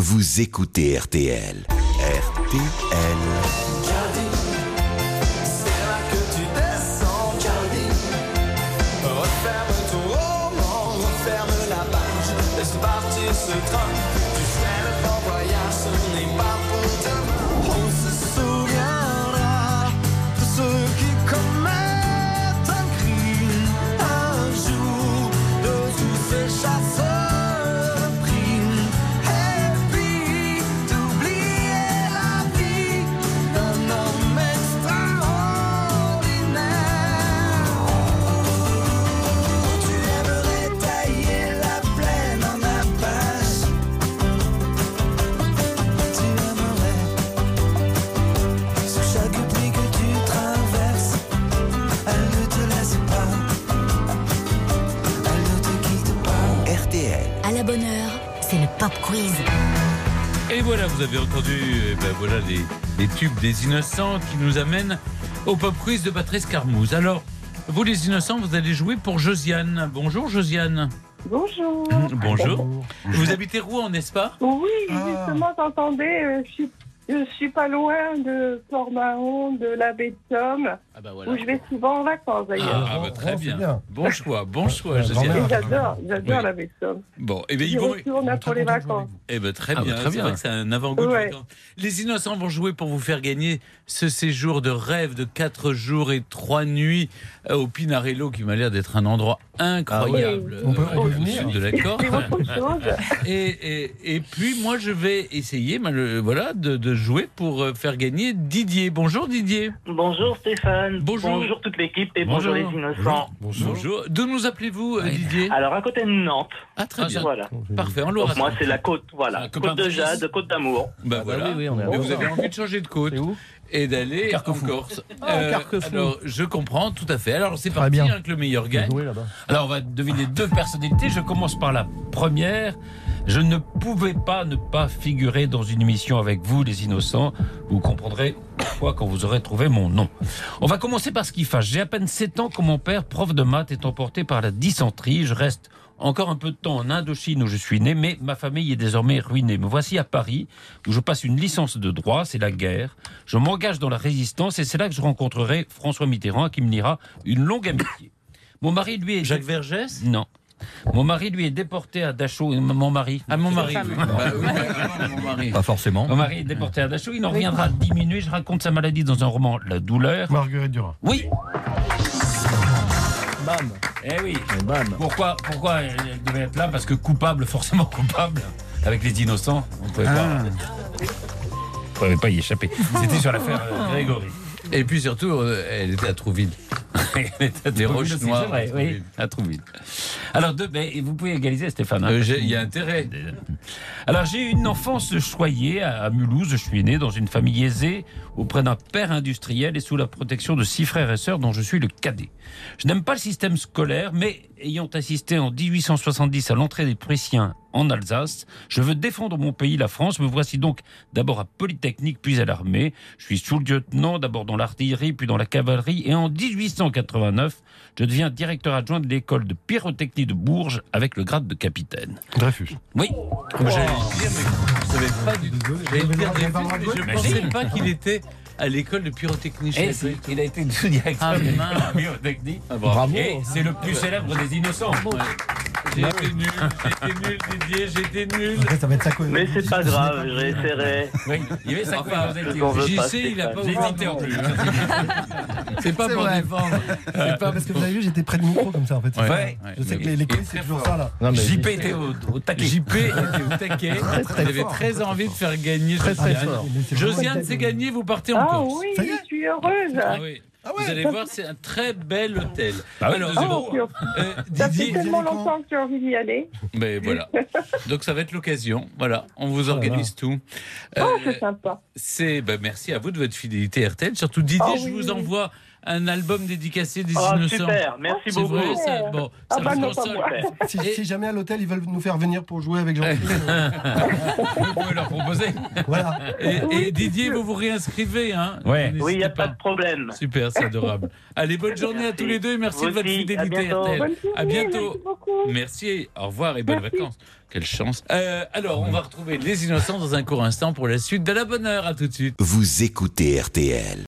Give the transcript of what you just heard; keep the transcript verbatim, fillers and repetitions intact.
vous écoutez R T L. R T L. Ce train, tu sais le grand voyage, ce n'est pas pour demain. On se souviendra de ceux qui commettent un crime un jour, de tous ces chasseurs de primes. Et puis d'oublier la vie d'un homme extraordinaire. Tu aimerais tailler la plaine en abache. Tu aimerais, sur chaque pluie que tu traverses, elle ne te laisse pas, elle ne te quitte pas. R T L. À la bonne heure, c'est le Pop Quiz. Et voilà, vous avez entendu eh ben voilà, les, les tubes des innocents qui nous amènent au Pop Quiz de Patrice Carmouze. Alors, vous les innocents, vous allez jouer pour Josiane. Bonjour Josiane. Bonjour. Bonjour. Vous habitez Rouen, n'est-ce pas? Oui, justement, t'entendais, euh, je suis, je suis pas loin de Port-Mahon, de la baie de Somme, Ah bah voilà. où je vais souvent en vacances d'ailleurs. Ah, bah, très Rouen, c'est bien. bien. Bon choix, bon choix Ouais, Josiane. grand-mère. Et j'adore, j'adore Oui. la baie de Somme. Bon, et bien J'y ils vont... retourne On est pour très les content de jouer vacances. Eh ben très Ah, bien, bah, très c'est bien. vrai que c'est un avant-goût de Ouais. vacances. Les innocents vont jouer pour vous faire gagner ce séjour de rêve de quatre jours et trois nuits euh, au Pinarello, qui m'a l'air d'être un endroit incroyable On peut- on peut au venir. sud de la Corse. C'est autre chose. Et, et, et puis moi je vais essayer mal- euh, voilà, de, de jouer pour euh, faire gagner Didier. Bonjour Didier. Bonjour Stéphane, Bonjour. toute l'équipe et Bonjour. bonjour, les innocents. Bonjour. D'où nous appelez-vous euh, Didier? Alors à côté de Nantes, Ah très bien. voilà. Parfait, en Donc Loire. moi c'est la côte, voilà, Un copain côte de de Jade, côte d'amour. Bah, Ah bah voilà. oui, oui, on est à Mais vous Bordeaux. avez envie de changer de côte. C'est où? Et d'aller en Carquefou. Corse. Ah, Carquefou. alors, je comprends tout à fait. Alors, c'est Très parti, bien. hein, que le meilleur gagne. Jouer là-bas. Alors, on va deviner deux personnalités. Je commence par la première. Je ne pouvais pas ne pas figurer dans une émission avec vous, les innocents. Vous comprendrez pourquoi quand vous aurez trouvé mon nom. On va commencer par ce qui fâche. J'ai à peine sept ans quand mon père, prof de maths, est emporté par la dysenterie. Je reste encore un peu de temps en Indochine où je suis né, mais ma famille est désormais ruinée. Me voici à Paris, où je passe une licence de droit, c'est la guerre. Je m'engage dans la résistance et c'est là que je rencontrerai François Mitterrand, qui me liera une longue amitié. Mon mari, lui, est... Jacques Vergès? Non. Mon mari, lui, est déporté à Dachau. Mon mari. Ah, mon mari. Oui. Bah, oui, bah, mon mari. Pas forcément. Mon mari est déporté à Dachau. Il en reviendra diminuer. Je raconte sa maladie dans un roman, La douleur. Marguerite Duras. Oui. Bam. Eh oui. Bam. Pourquoi, pourquoi elle elle devait être là? Parce que coupable, forcément coupable. Avec les innocents, on ne pouvait pas. On pouvait pas y échapper. C'était sur l'affaire euh, Grégory. Et puis surtout, euh, elle était à Trouville. Elle était à des Trouville roches aussi, noires. c'est vrai, à Trouville. oui, à Trouville. Alors, deux, ben, vous pouvez égaliser, Stéphane. hein, Euh, parce j'ai- que- Il y a intérêt. Alors, j'ai eu une enfance choyée à à Mulhouse. Je suis né dans une famille aisée, auprès d'un père industriel et sous la protection de six frères et sœurs dont je suis le cadet. Je n'aime pas le système scolaire, mais ayant assisté en dix-huit cent soixante-dix à l'entrée des Prussiens en Alsace, je veux défendre mon pays, la France. Me voici donc d'abord à Polytechnique, puis à l'armée. Je suis sous-lieutenant, d'abord dans l'artillerie, puis dans la cavalerie. Et en dix-huit cent quatre-vingt-neuf, je deviens directeur adjoint de l'école de pyrotechnie de Bourges avec le grade de capitaine. Dreyfus. Oui. J'allais le dire, mais je savais pas du tout. J'allais le dire, Vous avez pas le droit de mais jouer je pensais pas qu'il était à l'école de pyrotechnie. Je Et savais pas. il a été directeur Ah, de mince. l'école de pyrotechnie. Ah, bravo. Et c'est le plus célèbre des innocents. Ouais. J'ai été nul, j'ai été nul, Didier, j'ai été nul. Après, ça va être ça quoi. Mais c'est pas grave, j'essaierai. Oui, il y avait ça Enfin, vous étiez on veut J pas, C, il a pas J'ai voulu hésité en plus. C'est pas C'est pour vrai. défendre. C'est pas Parce que vous avez vu, j'étais près du micro comme ça en fait. Ouais, Ouais. ouais. Je sais que Mais- les, les et coulisses, très c'est toujours fort. ça là. J P était au, au taquet. J P était au taquet. très Il avait fort, très très envie de fort. faire gagner Très, très Josiane. fort. Mais c'est vraiment Josiane, une c'est tête. gagné, vous partez en Ah Corse. oui, Ça y est je suis heureuse. Ah oui. Ah ouais. Vous allez voir, c'est un très bel hôtel. Ah oui, Alors, c'est Ah, bon. tu- euh, ça fait Didier, tellement longtemps que tu as envie d'y aller. ben voilà. Donc ça va être l'occasion. Voilà, on vous Oh là organise tout. Oh, Euh, c'est sympa. c'est ben, merci à vous de votre fidélité R T L. Surtout Didier, Ah je oui, vous oui. envoie un album dédicacé des Oh, Innocents. super, merci C'est beaucoup. vrai, ça, bon, Ah ça bah me non, pas console. moi. Si, Et- si jamais à l'hôtel ils veulent nous faire venir pour jouer avec Jean-Philippe, euh, Vous pouvez leur proposer. voilà. Et, et Didier, vous vous réinscrivez, hein Ouais. N'hésitez Oui, il n'y a pas de problème. Super, c'est adorable. Allez, bonne journée à Merci. tous les deux et merci Vous de votre aussi, fidélité à bientôt. R T L. Bonne journée, À bientôt. merci beaucoup. Merci, au revoir et bonnes Merci. vacances. Quelle chance. Euh, alors, on va retrouver les Innocents dans un court instant pour la suite de la bonne heure. À tout de suite. Vous écoutez R T L.